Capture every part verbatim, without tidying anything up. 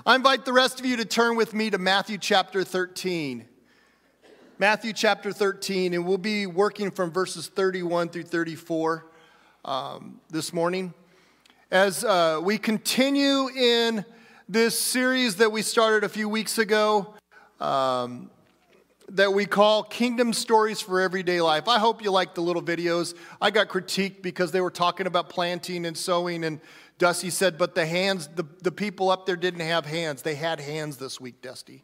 I invite the rest of you to turn with me to Matthew chapter thirteen. Matthew chapter thirteen, and we'll be working from verses thirty-one through thirty-four um, this morning. As uh, we continue in this series that we started a few weeks ago, um, that we call Kingdom Stories for Everyday Life. I hope you like the little videos. I got critiqued because they were talking about planting and sowing, and Dusty said, but the hands, the, the people up there didn't have hands. They had hands this week, Dusty.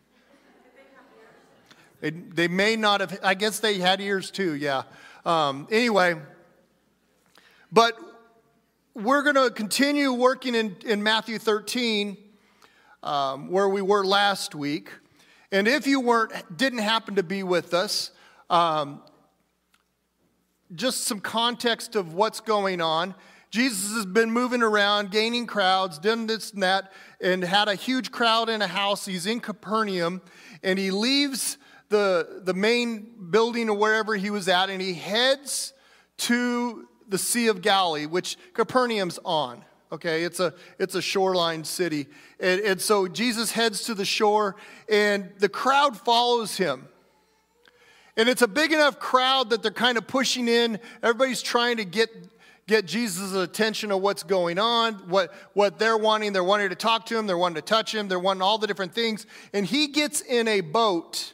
They, they may not have, I guess they had ears too, yeah. Um, anyway, but we're going to continue working in, in Matthew thirteen, um, where we were last week. And if you weren't, didn't happen to be with us, um, just some context of what's going on. Jesus has been moving around, gaining crowds, done this and that, and had a huge crowd in a house. He's in Capernaum, and he leaves the, the main building or wherever he was at, and he heads to the Sea of Galilee, which Capernaum's on. Okay, it's a it's a shoreline city. And, and so Jesus heads to the shore, and the crowd follows him. And it's a big enough crowd that they're kind of pushing in. Everybody's trying to get get Jesus' attention of what's going on, what, what they're wanting. They're wanting to talk to him. They're wanting to touch him. They're wanting all the different things. And he gets in a boat,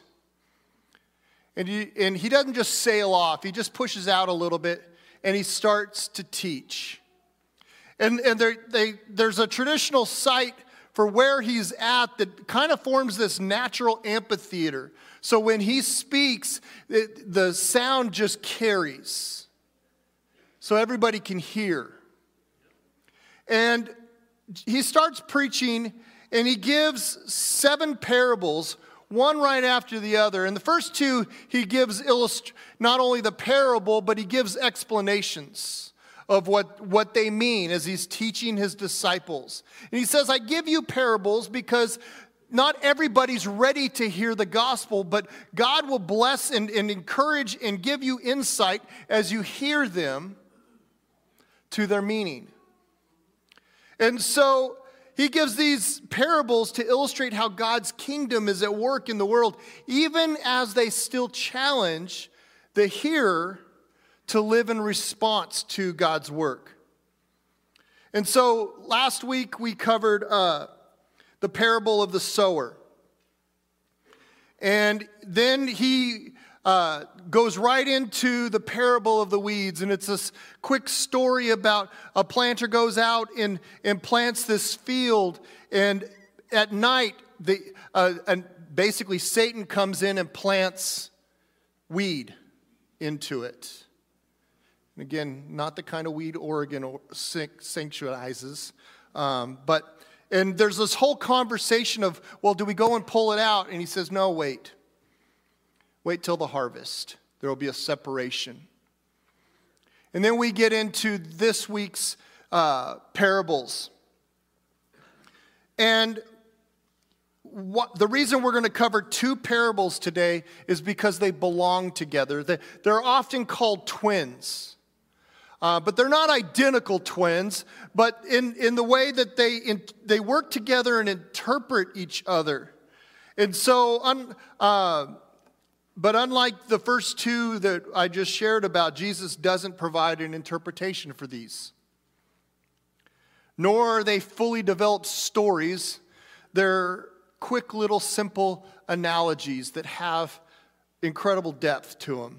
and he, and he doesn't just sail off. He just pushes out a little bit, and he starts to teach. And, and there, they, there's a traditional site for where he's at that kind of forms this natural amphitheater. So when he speaks, it, the sound just carries, so everybody can hear. And he starts preaching, and he gives seven parables, one right after the other. And the first two, he gives illust- not only the parable, but he gives explanations of what, what they mean as he's teaching his disciples. And he says, I give you parables because not everybody's ready to hear the gospel, but God will bless and, and encourage and give you insight as you hear them to their meaning. And so he gives these parables to illustrate how God's kingdom is at work in the world, even as they still challenge the hearer to live in response to God's work. And so last week we covered uh, the parable of the sower. And then he uh, goes right into the parable of the weeds. And it's this quick story about a planter goes out and, and plants this field. And at night, the, uh, and basically Satan comes in and plants weed into it. And again, not the kind of weed Oregon sanctuarizes, um, but, and there's this whole conversation of, well, do we go and pull it out? And he says, no, wait. Wait till the harvest. There will be a separation. And then we get into this week's uh, parables. And what, the reason we're going to cover two parables today is because they belong together. They, they're often called twins. Uh, but they're not identical twins, but in, in the way that they in, they work together and interpret each other. And so, un, uh, but unlike the first two that I just shared about, Jesus doesn't provide an interpretation for these. Nor are they fully developed stories. They're quick little simple analogies that have incredible depth to them.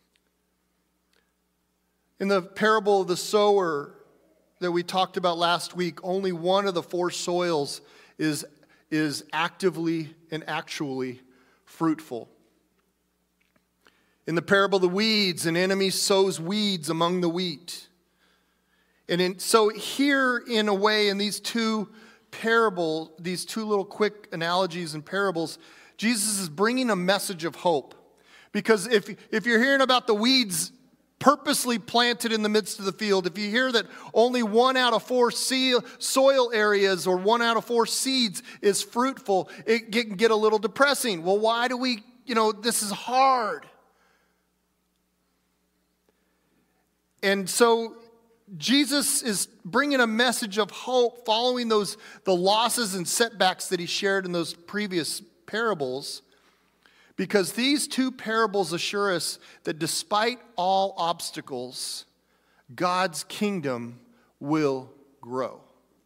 In the parable of the sower that we talked about last week, only one of the four soils is, is actively and actually fruitful. In the parable of the weeds, an enemy sows weeds among the wheat. And in, so here, in a way, in these two parables, these two little quick analogies and parables, Jesus is bringing a message of hope. Because if, if you're hearing about the weeds purposely planted in the midst of the field, if you hear that only one out of four soil areas or one out of four seeds is fruitful, it can get a little depressing. Well, why do we, you know, this is hard. And so Jesus is bringing a message of hope following those the losses and setbacks that he shared in those previous parables, because these two parables assure us that despite all obstacles, God's kingdom will grow.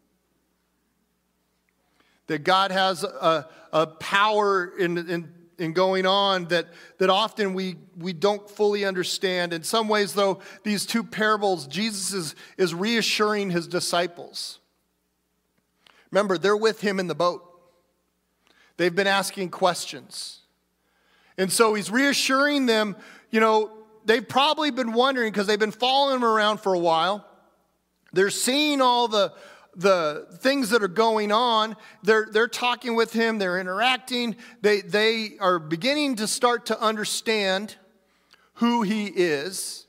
That God has a, a power in, in, in going on that, that often we, we don't fully understand. In some ways, though, these two parables, Jesus is, is reassuring his disciples. Remember, they're with him in the boat. They've been asking questions. And so he's reassuring them, you know, they've probably been wondering because they've been following him around for a while. They're seeing all the, the things that are going on. They're, they're talking with him. They're interacting. They, they are beginning to start to understand who he is.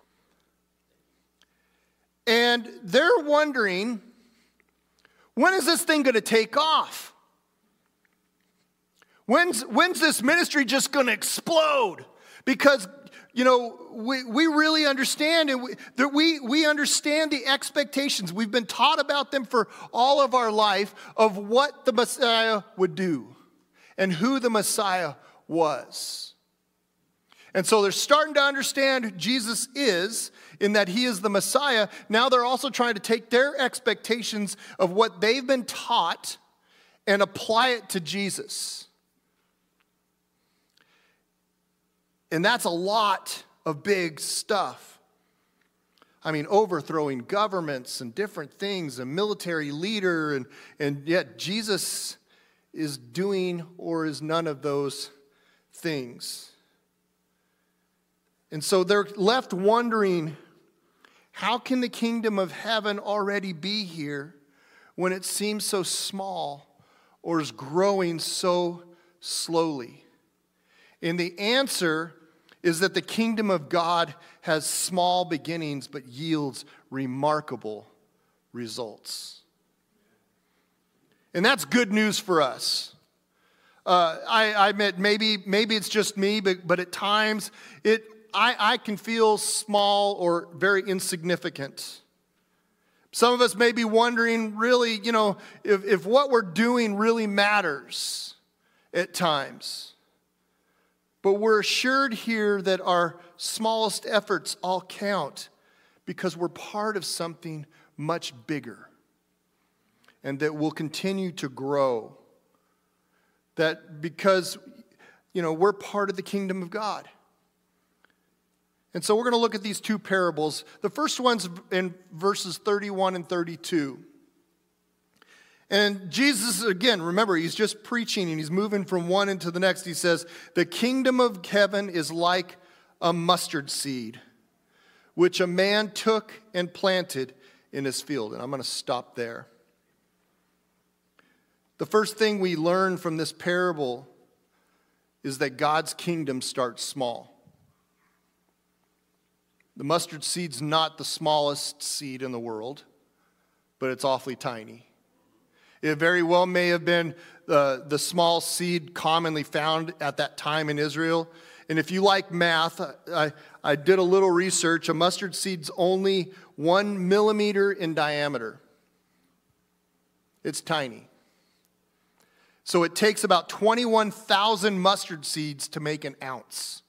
And they're wondering, when is this thing going to take off? When's, when's this ministry just going to explode? Because, you know, we, we really understand, and we, that we, we understand the expectations. We've been taught about them for all of our life of what the Messiah would do and who the Messiah was. And so they're starting to understand who Jesus is, in that he is the Messiah. Now they're also trying to take their expectations of what they've been taught and apply it to Jesus. And that's a lot of big stuff. I mean, overthrowing governments and different things, a military leader, and, and yet Jesus is doing or is none of those things. And so they're left wondering, how can the kingdom of heaven already be here when it seems so small or is growing so slowly? And the answer is that the kingdom of God has small beginnings but yields remarkable results. And that's good news for us. Uh, I, I admit maybe maybe it's just me, but, but at times it I, I can feel small or very insignificant. Some of us may be wondering, really, you know, if, if what we're doing really matters at times. But we're assured here that our smallest efforts all count because we're part of something much bigger and that will continue to grow. That because, you know, we're part of the kingdom of God. And so we're going to look at these two parables. The first one's in verses thirty-one and thirty-two. And Jesus, again, remember, he's just preaching and he's moving from one into the next. He says, the kingdom of heaven is like a mustard seed, which a man took and planted in his field. And I'm going to stop there. The first thing we learn from this parable is that God's kingdom starts small. The mustard seed's not the smallest seed in the world, but it's awfully tiny. It very well may have been uh, the small seed commonly found at that time in Israel. And if you like math, I, I did a little research. A mustard seed's only one millimeter in diameter. It's tiny. So it takes about twenty-one thousand mustard seeds to make an ounce.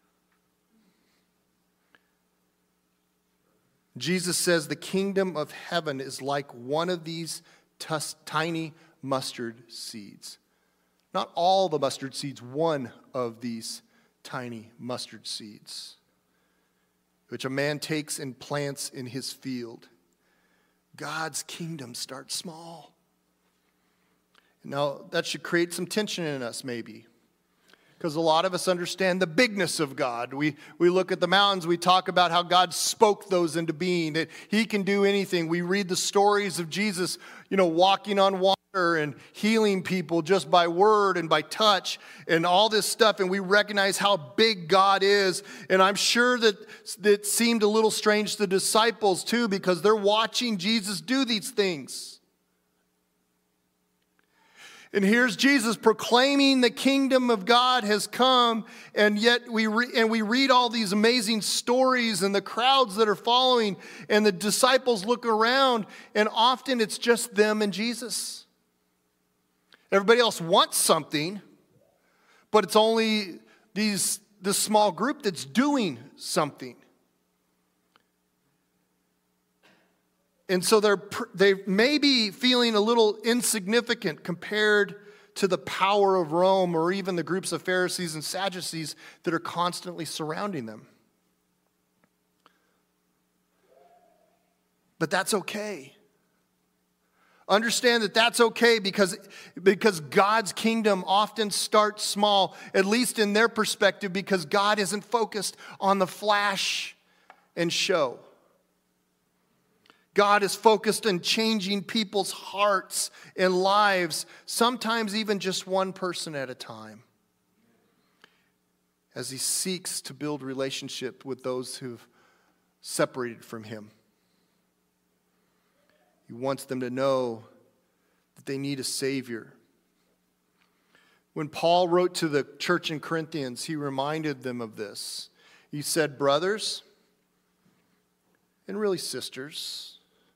Jesus says the kingdom of heaven is like one of these Tus- tiny mustard seeds. Not all the mustard seeds, one of these tiny mustard seeds, which a man takes and plants in his field. God's kingdom starts small. Now, that should create some tension in us, maybe. Because a lot of us understand the bigness of God. We, we look at the mountains, we talk about how God spoke those into being, that he can do anything. We read the stories of Jesus, you know, walking on water and healing people just by word and by touch and all this stuff, and we recognize how big God is. And I'm sure that it seemed a little strange to the disciples too, because they're watching Jesus do these things. And here's Jesus proclaiming the kingdom of God has come, and yet we re- and we read all these amazing stories and the crowds that are following, and the disciples look around, and often it's just them and Jesus. Everybody else wants something, but it's only these this small group that's doing something. And so they're they may be feeling a little insignificant compared to the power of Rome or even the groups of Pharisees and Sadducees that are constantly surrounding them. But that's okay. Understand that that's okay because, because God's kingdom often starts small, at least in their perspective, because God isn't focused on the flash and show. God is focused on changing people's hearts and lives, sometimes even just one person at a time, as he seeks to build relationship with those who've separated from him. He wants them to know that they need a Savior. When Paul wrote to the church in Corinthians, he reminded them of this. He said, brothers, and really sisters,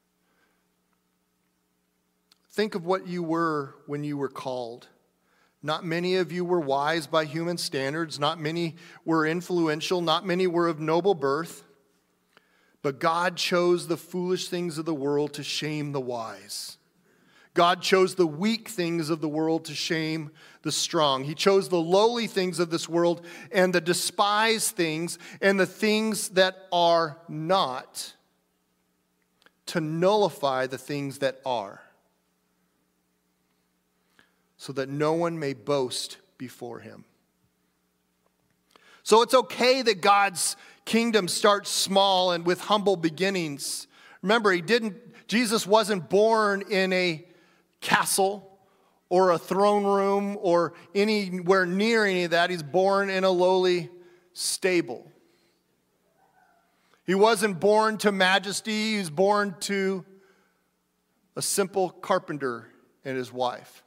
think of what you were when you were called. Not many of you were wise by human standards. Not many were influential. Not many were of noble birth. But God chose the foolish things of the world to shame the wise. God chose the weak things of the world to shame the strong. He chose the lowly things of this world and the despised things and the things that are not to nullify the things that are, so that no one may boast before him. So it's okay that God's kingdom starts small and with humble beginnings. Remember, he didn't, Jesus wasn't born in a castle or a throne room or anywhere near any of that. He's born in a lowly stable. He wasn't born to majesty. He was born to a simple carpenter and his wife.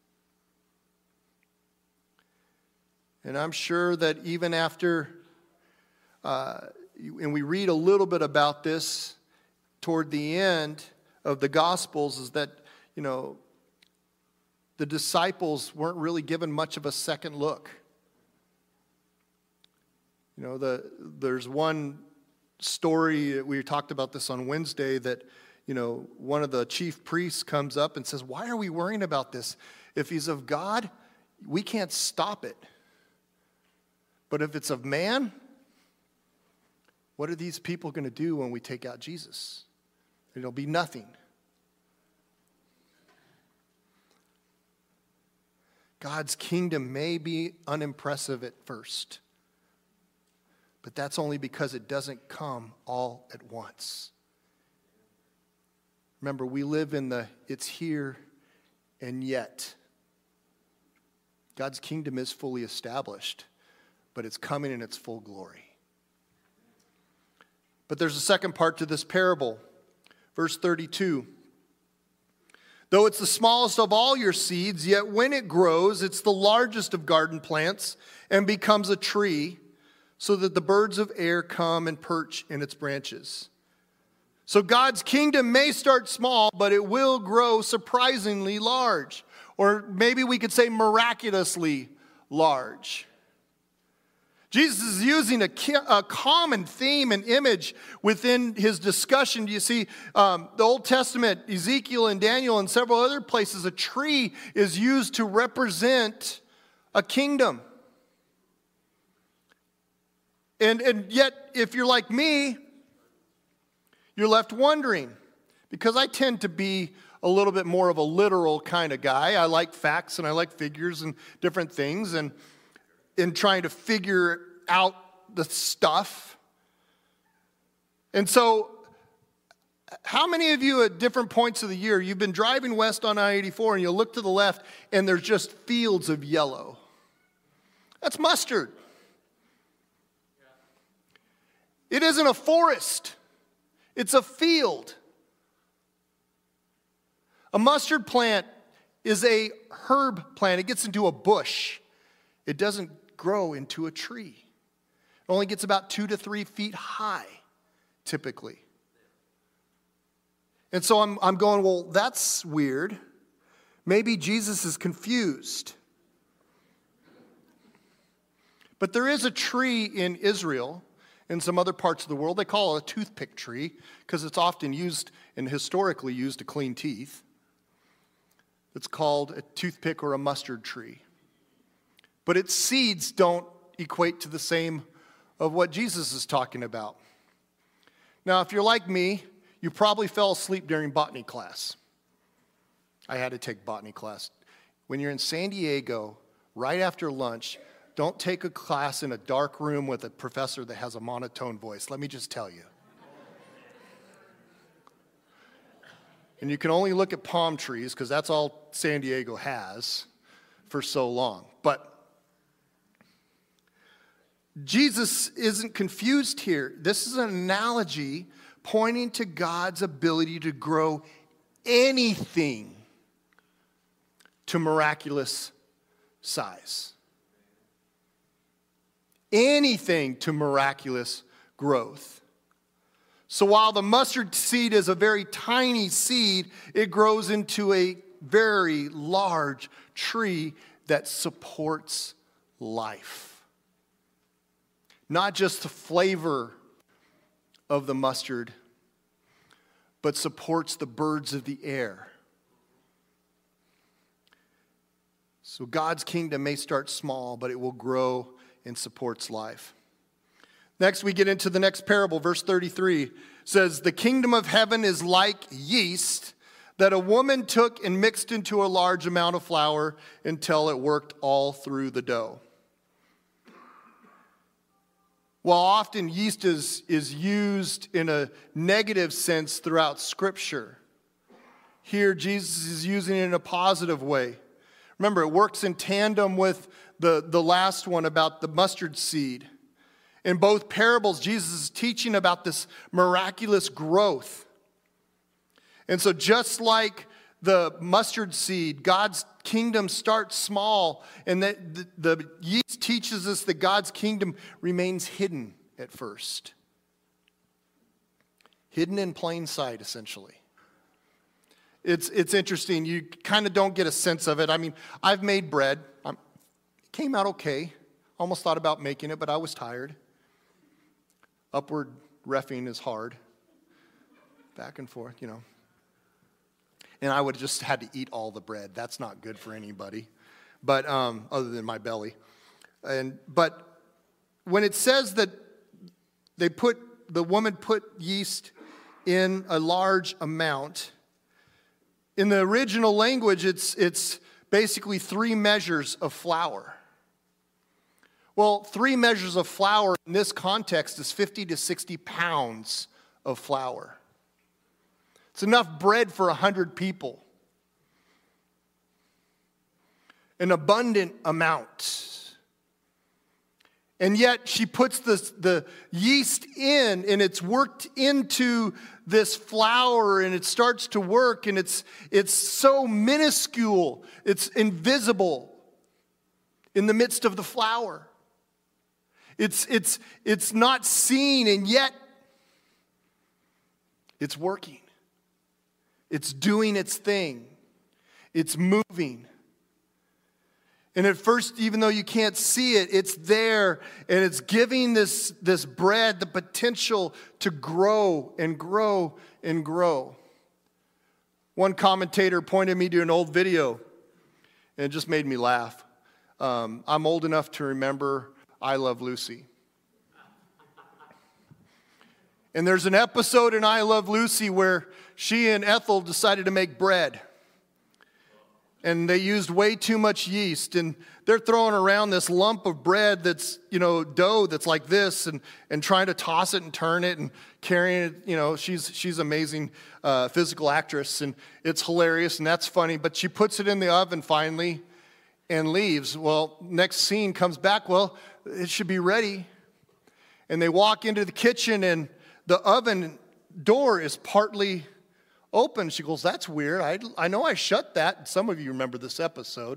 And I'm sure that even after, uh, and we read a little bit about this toward the end of the Gospels, is that, you know, the disciples weren't really given much of a second look. You know, the there's one story, we talked about this on Wednesday, that, you know, one of the chief priests comes up and says, why are we worrying about this? If he's of God, we can't stop it. But if it's of man, what are these people going to do when we take out Jesus? It'll be nothing. God's kingdom may be unimpressive at first, but that's only because it doesn't come all at once. Remember, we live in the it's here and yet. God's kingdom is fully established, but it's coming in its full glory. But there's a second part to this parable. Verse thirty-two. Though it's the smallest of all your seeds, yet when it grows, it's the largest of garden plants and becomes a tree, so that the birds of air come and perch in its branches. So God's kingdom may start small, but it will grow surprisingly large. Or maybe we could say miraculously large. Jesus is using a, a common theme and image within his discussion. You see, um, the Old Testament, Ezekiel and Daniel and several other places, a tree is used to represent a kingdom. And, and yet, if you're like me, you're left wondering, because I tend to be a little bit more of a literal kind of guy. I like facts and I like figures and different things, and in trying to figure out the stuff. And so, how many of you at different points of the year, you've been driving west on I eighty-four and you look to the left and there's just fields of yellow? That's mustard. It isn't a forest. It's a field. A mustard plant is a herb plant. It gets into a bush. It doesn't grow into a tree. It only gets about two to three feet high, typically. And so I'm, I'm going, well, that's weird. Maybe Jesus is confused. But there is a tree in Israel and some other parts of the world. They call it a toothpick tree because it's often used and historically used to clean teeth. It's called a toothpick or a mustard tree. But its seeds don't equate to the same of what Jesus is talking about. Now, if you're like me, you probably fell asleep during botany class. I had to take botany class. When you're in San Diego, right after lunch, don't take a class in a dark room with a professor that has a monotone voice. Let me just tell you. And you can only look at palm trees because that's all San Diego has for so long. But Jesus isn't confused here. This is an analogy pointing to God's ability to grow anything to miraculous size. Anything to miraculous growth. So while the mustard seed is a very tiny seed, it grows into a very large tree that supports life. Not just the flavor of the mustard, but supports the birds of the air. So God's kingdom may start small, but it will grow and supports life. Next, we get into the next parable. Verse thirty-three says, "The kingdom of heaven is like yeast that a woman took and mixed into a large amount of flour until it worked all through the dough." While often yeast is, is used in a negative sense throughout Scripture, here Jesus is using it in a positive way. Remember, it works in tandem with the, the last one about the mustard seed. In both parables, Jesus is teaching about this miraculous growth. And so just like the mustard seed, God's kingdom starts small, and that the, the yeast teaches us that God's kingdom remains hidden at first. Hidden in plain sight, essentially. It's, it's interesting. You kind of don't get a sense of it. I mean, I've made bread. I'm, it came out okay. Almost thought about making it, but I was tired. Upward reffing is hard. Back and forth, you know. And I would have just had to eat all the bread. That's not good for anybody, but um, other than my belly. And but when it says that they put the woman put yeast in a large amount, in the original language, it's it's basically three measures of flour. Well, three measures of flour in this context is fifty to sixty pounds of flour. It's enough bread for one hundred people. An abundant amount. And yet she puts this, the yeast in, and it's worked into this flour, and it starts to work, and it's, it's so minuscule, it's invisible in the midst of the flour. It's, it's, it's not seen, and yet it's working. It's doing its thing. It's moving. And at first, even though you can't see it, it's there, and it's giving this, this bread the potential to grow and grow and grow. One commentator pointed me to an old video, and it just made me laugh. Um, I'm old enough to remember I Love Lucy. And there's an episode in I Love Lucy where she and Ethel decided to make bread. And they used way too much yeast. And they're throwing around this lump of bread that's, you know, dough that's like this, and, and trying to toss it and turn it and carrying it. You know, she's she's an amazing uh, physical actress, and it's hilarious, and that's funny. But she puts it in the oven finally and leaves. Well, next scene comes back. Well, it should be ready. And they walk into the kitchen, and the oven door is partly open. She goes, that's weird. I, I know I shut that. Some of you remember this episode.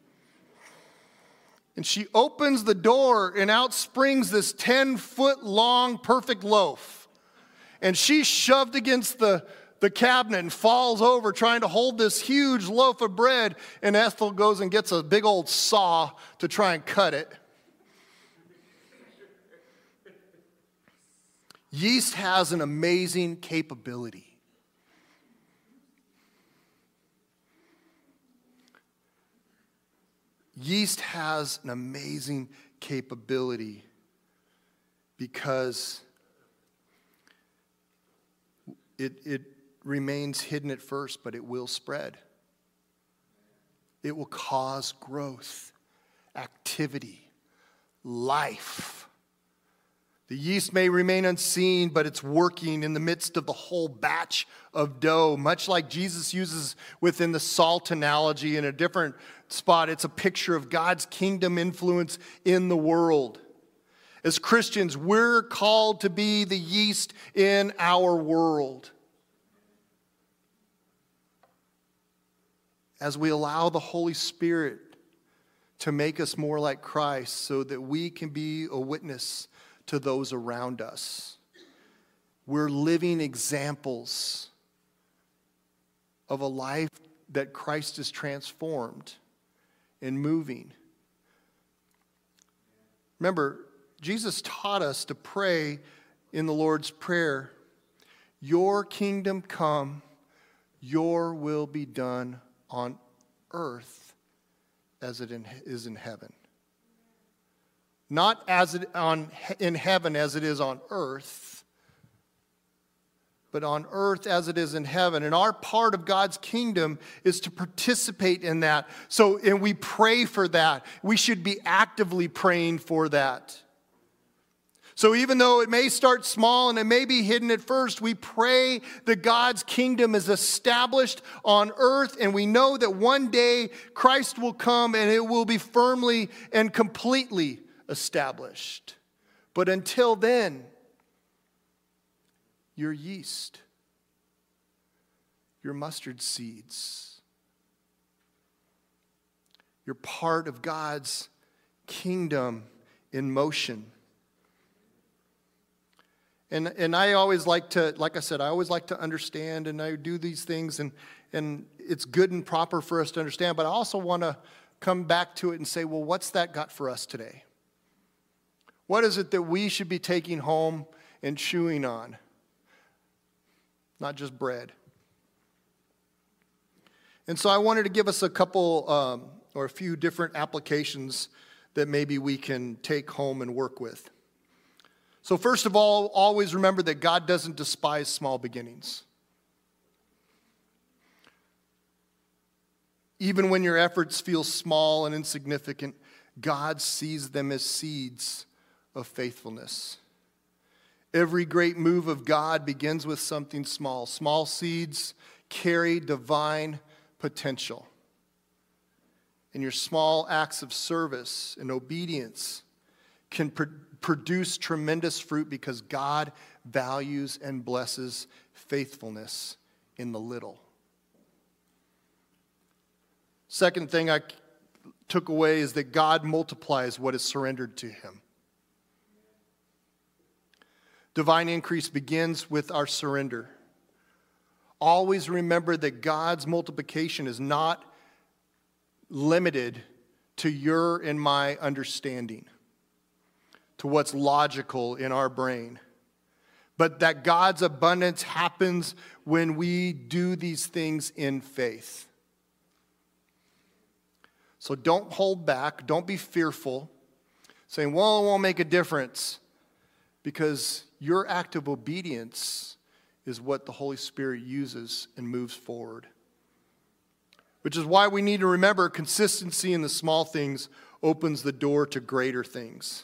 And she opens the door, and out springs this ten-foot-long perfect loaf. And she's shoved against the, the cabinet and falls over trying to hold this huge loaf of bread. And Ethel goes and gets a big old saw to try and cut it. Yeast has an amazing capability. Yeast has an amazing capability because it, it remains hidden at first, but it will spread. It will cause growth, activity, life. The yeast may remain unseen, but it's working in the midst of the whole batch of dough, much like Jesus uses within the salt analogy in a different spot. It's a picture of God's kingdom influence in the world. As Christians, we're called to be the yeast in our world. As we allow the Holy Spirit to make us more like Christ so that we can be a witness to those around us. We're living examples of a life that Christ has transformed and moving. Remember, Jesus taught us to pray in the Lord's Prayer, your kingdom come, your will be done on earth as it is in heaven. Not as it on in heaven as it is on earth, but on earth as it is in heaven. And our part of God's kingdom is to participate in that. So, and we pray for that. We should be actively praying for that. So even though it may start small and it may be hidden at first, we pray that God's kingdom is established on earth, and we know that one day Christ will come and it will be firmly and completely established. But until then, your yeast, your mustard seeds, you're part of God's kingdom in motion. And and I always like to, like I said, I always like to understand, and I do these things, and, and it's good and proper for us to understand, but I also want to come back to it and say, well, what's that got for us today? What is it that we should be taking home and chewing on? Not just bread. And so I wanted to give us a couple um, or a few different applications that maybe we can take home and work with. So first of all, always remember that God doesn't despise small beginnings. Even when your efforts feel small and insignificant, God sees them as seeds of faithfulness. Every great move of God begins with something small. Small seeds carry divine potential. And your small acts of service and obedience can pr- produce tremendous fruit because God values and blesses faithfulness in the little. Second thing I took away is that God multiplies what is surrendered to him. Divine increase begins with our surrender. Always remember that God's multiplication is not limited to your and my understanding, to what's logical in our brain, but that God's abundance happens when we do these things in faith. So don't hold back. Don't be fearful, saying, well, it won't make a difference, because your act of obedience is what the Holy Spirit uses and moves forward. Which is why we need to remember consistency in the small things opens the door to greater things.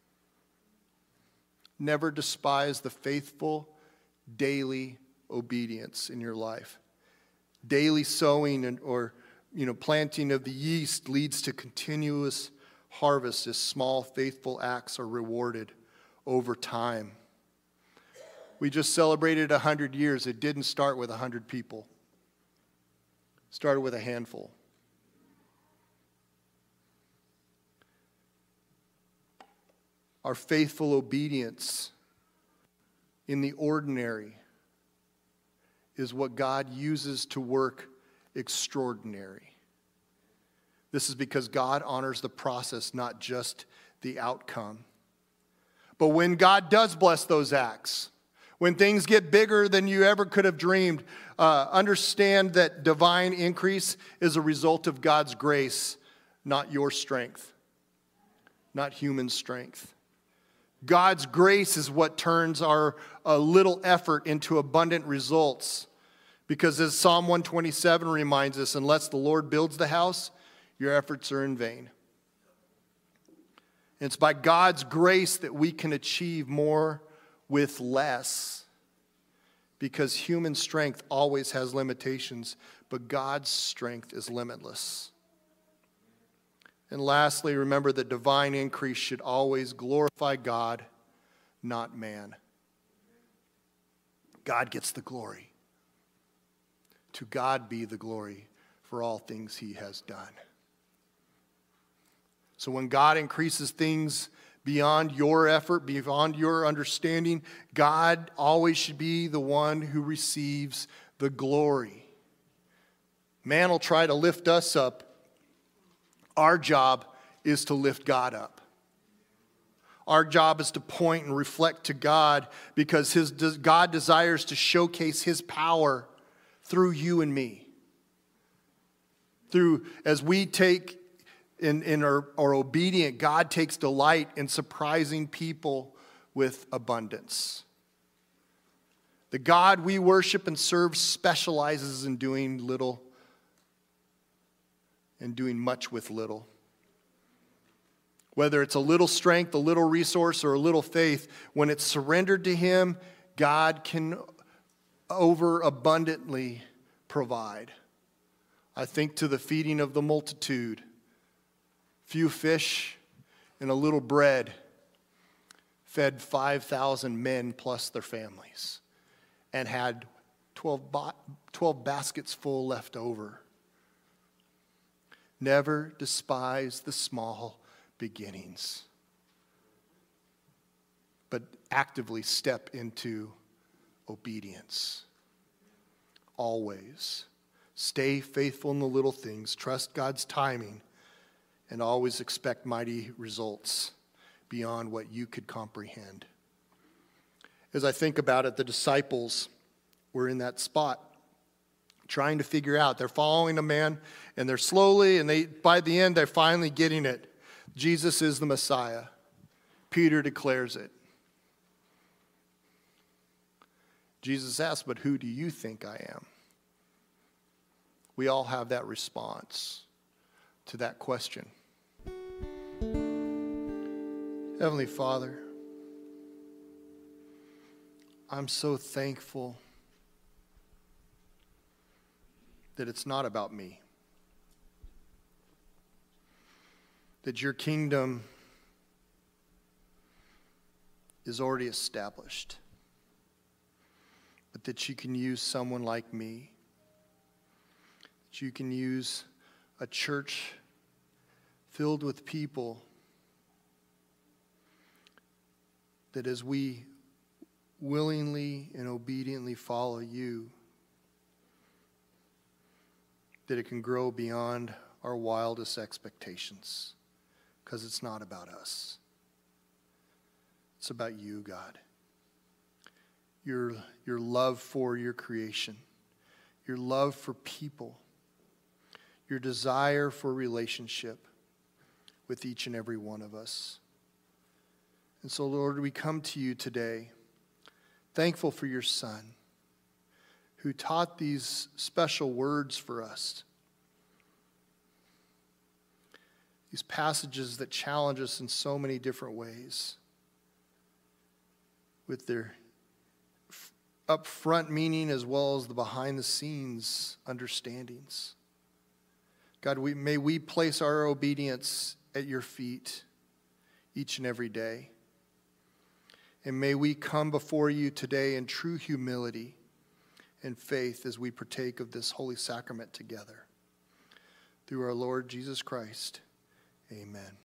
Never despise the faithful daily obedience in your life. Daily sowing and, or you know, planting of the yeast leads to continuous harvest as small faithful acts are rewarded over time. We just celebrated one hundred years. It didn't start with one hundred people. It started with a handful. Our faithful obedience in the ordinary is what God uses to work extraordinary. This is because God honors the process, not just the outcome. But when God does bless those acts, when things get bigger than you ever could have dreamed, uh, understand that divine increase is a result of God's grace, not your strength, not human strength. God's grace is what turns our uh, little effort into abundant results. Because as Psalm one twenty-seven reminds us, unless the Lord builds the house, your efforts are in vain. It's by God's grace that we can achieve more with less. Because human strength always has limitations, but God's strength is limitless. And lastly, remember that divine increase should always glorify God, not man. God gets the glory. To God be the glory for all things he has done. So when God increases things beyond your effort, beyond your understanding, God always should be the one who receives the glory. Man will try to lift us up. Our job is to lift God up. Our job is to point and reflect to God because his, God desires to showcase his power through you and me. Through, as we take in, in our, our obedient, God takes delight in surprising people with abundance. The God we worship and serve specializes in doing little and doing much with little. Whether it's a little strength, a little resource, or a little faith, when it's surrendered to him, God can overabundantly provide. I think to the feeding of the multitude. Few fish and a little bread fed five thousand men plus their families and had twelve, ba- twelve baskets full left over. Never despise the small beginnings, but actively step into obedience. Always. Stay faithful in the little things. Trust God's timing. And always expect mighty results beyond what you could comprehend. As I think about it, the disciples were in that spot, trying to figure out. They're following a man, and they're slowly, and they by the end, they're finally getting it. Jesus is the Messiah. Peter declares it. Jesus asks, but who do you think I am? We all have that response to that question. Heavenly Father, I'm so thankful that it's not about me. That your kingdom is already established. But that you can use someone like me. That you can use a church filled with people that as we willingly and obediently follow you, that it can grow beyond our wildest expectations. Because it's not about us. It's about you, God. Your, your love for your creation. Your love for people. Your desire for relationship with each and every one of us. And so, Lord, we come to you today, thankful for your Son, who taught these special words for us. These passages that challenge us in so many different ways, with their upfront meaning as well as the behind-the-scenes understandings. God, we, may we place our obedience at your feet each and every day. And may we come before you today in true humility and faith as we partake of this holy sacrament together. Through our Lord Jesus Christ, amen.